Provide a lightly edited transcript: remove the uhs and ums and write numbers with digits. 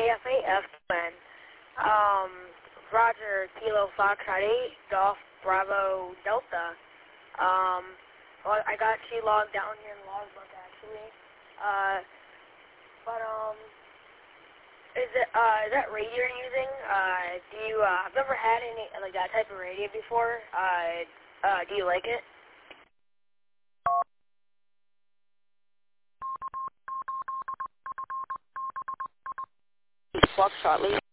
AFAFN. Roger, Kilo Foxtrot 8, Golf Bravo Delta. Well, I got you logged down here in the logbook, actually. Is that radio you're using? I've never had any, like, that type of radio before. Do you like it? Foxtrot,